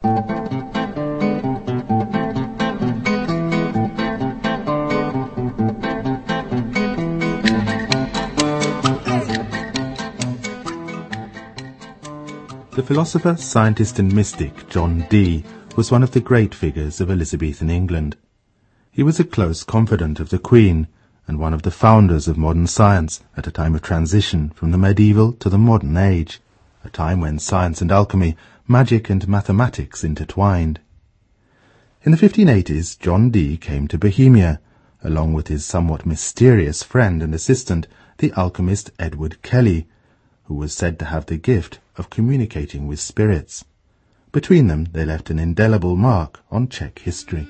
The philosopher, scientist and mystic John Dee was one of the great figures of Elizabethan England. He was a close confidant of the Queen and one of the founders of modern science at a time of transition from the medieval to the modern age, a time when science and alchemy, magic and mathematics intertwined. In the 1580s, John Dee came to Bohemia, along with his somewhat mysterious friend and assistant, the alchemist Edward Kelly, who was said to have the gift of communicating with spirits. Between them they left an indelible mark on Czech history.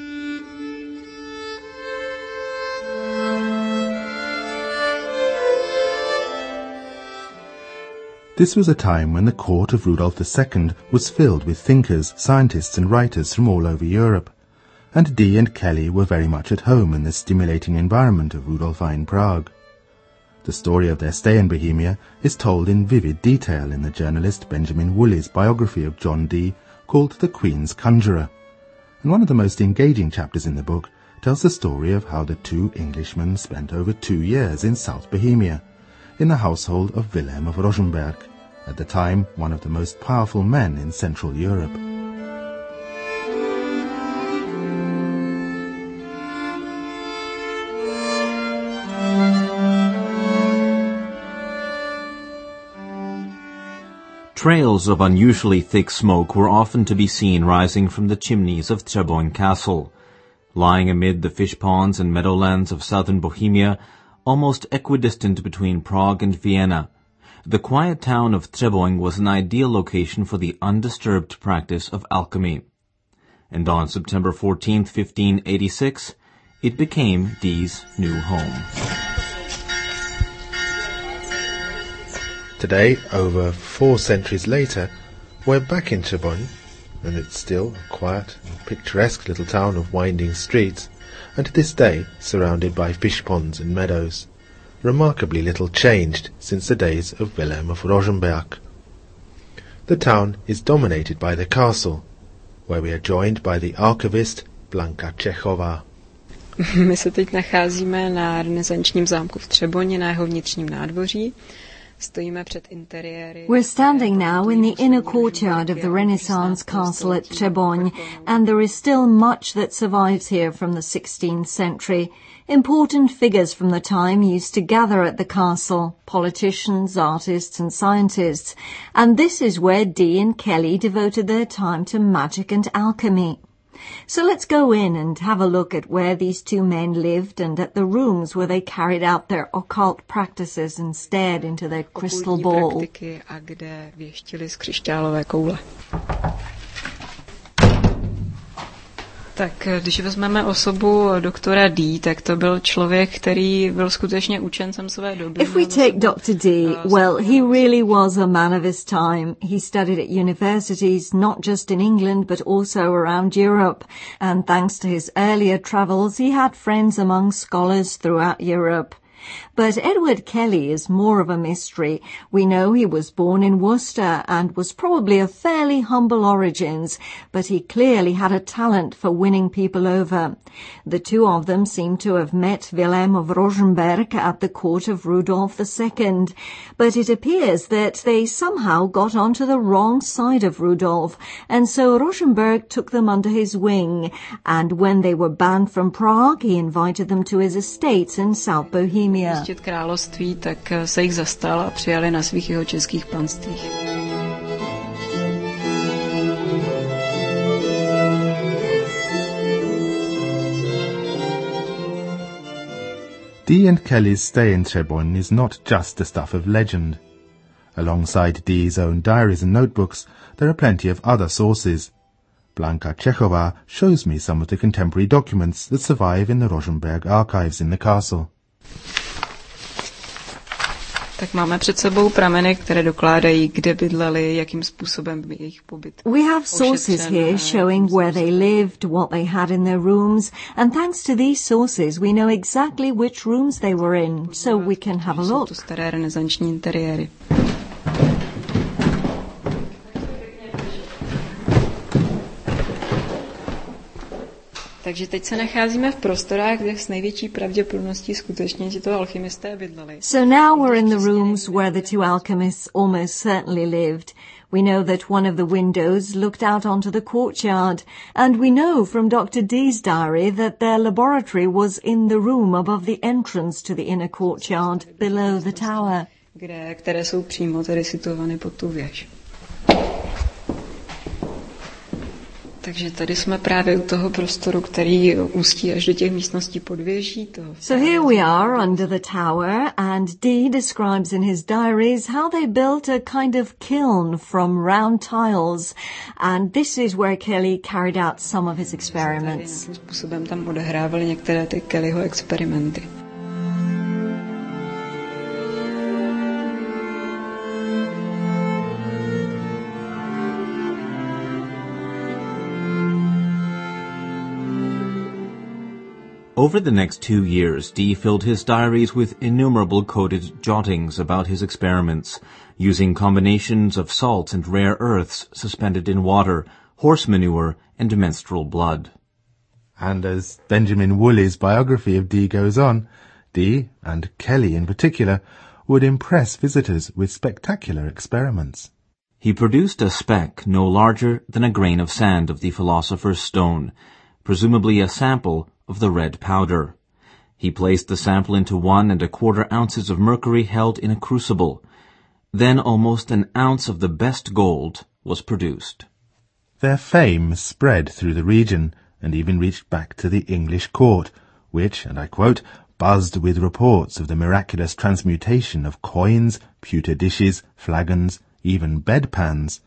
This was a time when the court of Rudolf II was filled with thinkers, scientists and writers from all over Europe, and Dee and Kelly were very much at home in the stimulating environment of Rudolphine Prague. The story of their stay in Bohemia is told in vivid detail in the journalist Benjamin Woolley's biography of John Dee called The Queen's Conjurer, and one of the most engaging chapters in the book tells the story of how the two Englishmen spent over 2 years in South Bohemia, in the household of Wilhelm of Rosenberg, at the time one of the most powerful men in Central Europe. Trails of unusually thick smoke were often to be seen rising from the chimneys of Třeboň Castle. Lying amid the fish ponds and meadowlands of southern Bohemia, almost equidistant between Prague and Vienna, the quiet town of Třeboň was an ideal location for the undisturbed practice of alchemy. And on September 14, 1586, it became Dee's new home. Today, over 4 centuries later, we're back in Třeboň, and it's still a quiet and picturesque little town of winding streets, and to this day surrounded by fish ponds and meadows, remarkably little changed since the days of Wilhelm of Rosenberg. The town is dominated by the castle, where we are joined by the archivist Blanka Čechová. My se teď nacházíme na renesančním zámku v Třeboně na jeho vnitřním nádvoří. We're standing now in the inner courtyard of the Renaissance castle at Třeboň, and there is still much that survives here from the 16th century. Important figures from the time used to gather at the castle, politicians, artists and scientists, and this is where Dee and Kelly devoted their time to magic and alchemy. So let's go in and have a look at where these two men lived and at the rooms where they carried out their occult practices and stared into their crystal ball. Tak když vezmeme osobu doktora Dee, tak to byl člověk, který byl skutečně učencem své doby. If we take Dr. Dee, well, he really was a man of his time. He studied at universities, not just in England, but also around Europe. And thanks to his earlier travels, he had friends among scholars throughout Europe. But Edward Kelly is more of a mystery. We know he was born in Worcester and was probably of fairly humble origins, but he clearly had a talent for winning people over. The two of them seem to have met Wilhelm of Rosenberg at the court of Rudolf II, but it appears that they somehow got onto the wrong side of Rudolf, and so Rosenberg took them under his wing, and when they were banned from Prague, he invited them to his estates in South Bohemia. Království, tak se jich zastal a přijali na svých jihočeských panstvích. Dee and Kelly's stay in Třeboň is not just the stuff of legend. Alongside Dee's own diaries and notebooks, there are plenty of other sources. Blanka Čechová shows me some of the contemporary documents that survive in the Rosenberg archives in the castle. Tak máme před sebou prameny, které dokládají, kde bydleli, jakým způsobem byl jejich pobyt. We have sources here showing where they lived, what they had in their rooms, and thanks to these sources we know exactly which rooms they were in, so we can have a look. Jsou to staré renesanční interiéry. Takže teď se nacházíme v prostorách, kde s největší pravděpodobností skutečně tito alchymisté bydleli. So now we're in the rooms where the two alchemists almost certainly lived. We know that one of the windows looked out onto the courtyard, and we know from Dr. D's diary that their laboratory was in the room above the entrance to the inner courtyard, below the tower. Které jsou přímo tedy situovány pod tu věž. Takže tady jsme právě u toho prostoru, který ústí až do těch místností pod věží. So here we are under the tower, and Dee describes in his diaries how they built a kind of kiln from round tiles, and this is where Kelly carried out some of his experiments. Nějakým způsobem tam odehrávali některé ty Kellyho experimenty. Over the next 2 years, Dee filled his diaries with innumerable coded jottings about his experiments, using combinations of salts and rare earths suspended in water, horse manure, and menstrual blood. And as Benjamin Woolley's biography of Dee goes on, Dee, and Kelly in particular, would impress visitors with spectacular experiments. He produced a speck no larger than a grain of sand of the philosopher's stone, presumably a sample of the red powder. He placed the sample into 1 1/4 ounces of mercury held in a crucible. Then almost an ounce of the best gold was produced. Their fame spread through the region and even reached back to the English court, which, and I quote, buzzed with reports of the miraculous transmutation of coins, pewter dishes, flagons, even bedpans.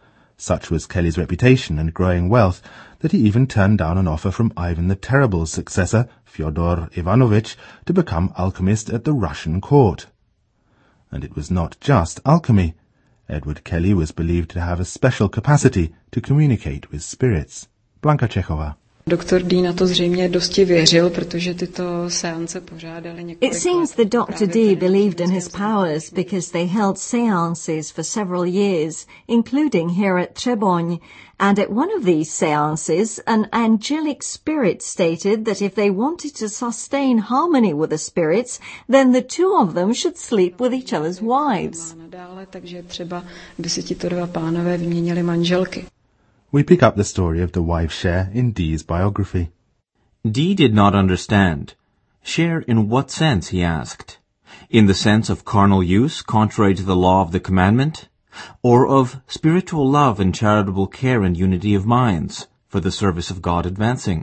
Such was Kelly's reputation and growing wealth that he even turned down an offer from Ivan the Terrible's successor, Fyodor Ivanovich, to become alchemist at the Russian court. And it was not just alchemy. Edward Kelly was believed to have a special capacity to communicate with spirits. Blanka Čechová. Doktor Dee na to zřejmě dosti věřil, protože tyto seance pořádali několik. It seems that Dr. Dee believed in his powers because they held seances for several years, including here at Třeboň. And at one of these seances, an angelic spirit stated that if they wanted to sustain harmony with the spirits, then the two of them should sleep with each other's wives. Takže třeba by si tito dva pánové vyměnili manželky. We pick up the story of the wife share in Dee's biography. Dee did not understand. Share in what sense, he asked. In the sense of carnal use, contrary to the law of the commandment? Or of spiritual love and charitable care and unity of minds, for the service of God advancing?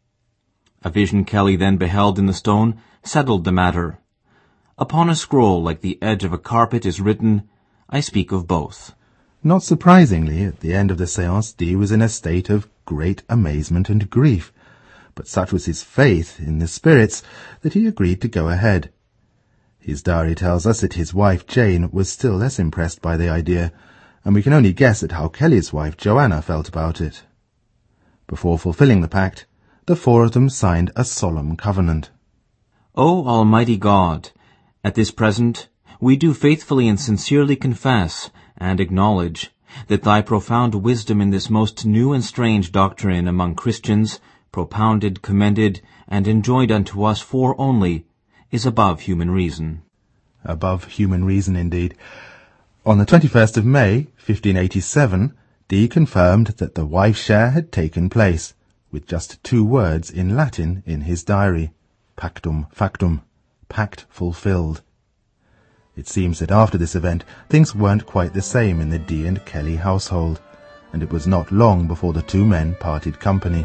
A vision Kelly then beheld in the stone settled the matter. Upon a scroll like the edge of a carpet is written, I speak of both. Not surprisingly, at the end of the séance, Dee was in a state of great amazement and grief, but such was his faith in the spirits that he agreed to go ahead. His diary tells us that his wife Jane was still less impressed by the idea, and we can only guess at how Kelly's wife Joanna felt about it. Before fulfilling the pact, the four of them signed a solemn covenant. O Almighty God, at this present we do faithfully and sincerely confess and acknowledge that thy profound wisdom in this most new and strange doctrine among Christians, propounded, commended, and enjoined unto us four only, is above human reason. Above human reason, indeed. On the 21st of May, 1587, Dee confirmed that the wife share had taken place, with just 2 words in Latin in his diary, pactum factum, pact fulfilled. It seems that after this event, things weren't quite the same in the Dee and Kelly household, and it was not long before the 2 men parted company.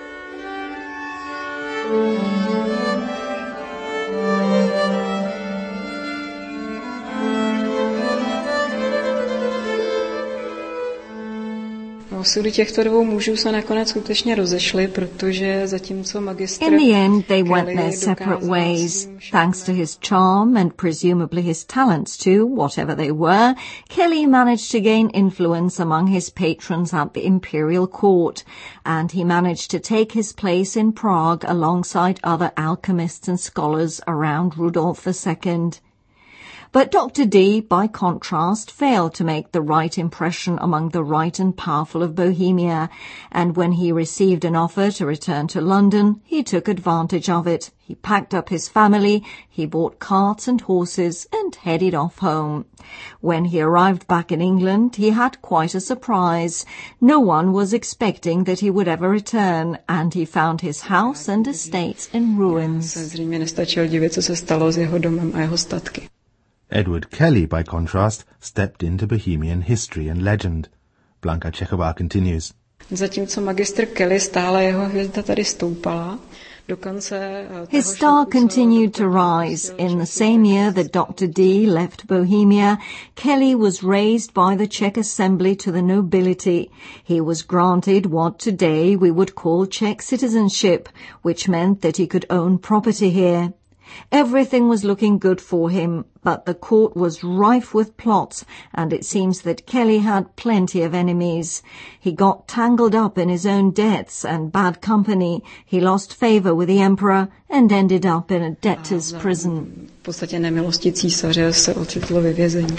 Osudy těchto dvou mužů se nakonec skutečně rozešly, protože zatímco magistr In the end, they went their separate ways. Thanks to his charm and presumably his talents too, whatever they were, Kelly managed to gain influence among his patrons at the imperial court, and he managed to take his place in Prague alongside other alchemists and scholars around Rudolf II. But Dr. Dee, by contrast, failed to make the right impression among the right and powerful of Bohemia, and when he received an offer to return to London, he took advantage of it. He packed up his family, he bought carts and horses, and headed off home. When he arrived back in England, he had quite a surprise. No one was expecting that he would ever return, and he found his house and estates in ruins. Zřejmě nestačil divit, co se stalo s jeho domem a jeho statky. Edward Kelly, by contrast, stepped into Bohemian history and legend. Blanka Čechová continues. Zatímco magistr Kelly stále jeho hvězda tady stoupala, his star continued to rise. In the same year that Dr. Dee left Bohemia, Kelly was raised by the Czech Assembly to the nobility. He was granted what today we would call Czech citizenship, which meant that he could own property here. Everything was looking good for him, but the court was rife with plots, and it seems that Kelly had plenty of enemies. He got tangled up in his own debts and bad company. He lost favour with the emperor and ended up in a debtor's prison. V podstatě nemilostí císaře se ocitl ve vězení.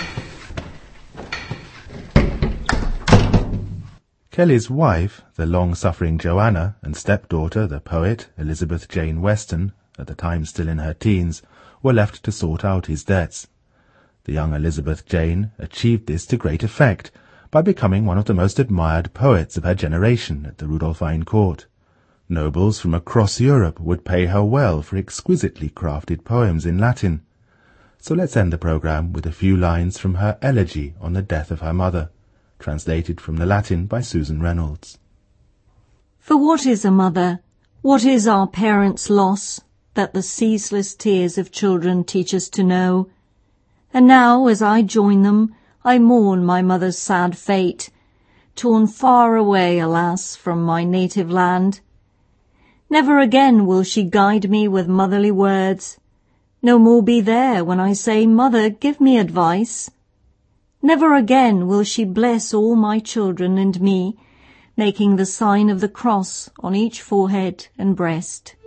Kelly's wife, the long-suffering Joanna, and stepdaughter, the poet Elizabeth Jane Weston, at the time still in her teens, were left to sort out his debts. The young Elizabeth Jane achieved this to great effect by becoming one of the most admired poets of her generation at the Rudolphine court. Nobles from across Europe would pay her well for exquisitely crafted poems in Latin. So let's end the programme with a few lines from her elegy on the death of her mother, translated from the Latin by Susan Reynolds. For what is a mother? What is our parents' loss? That the ceaseless tears of children teach us to know. And now, as I join them, I mourn my mother's sad fate, torn far away, alas, from my native land. Never again will she guide me with motherly words, no more be there when I say, Mother, give me advice. Never again will she bless all my children and me, making the sign of the cross on each forehead and breast.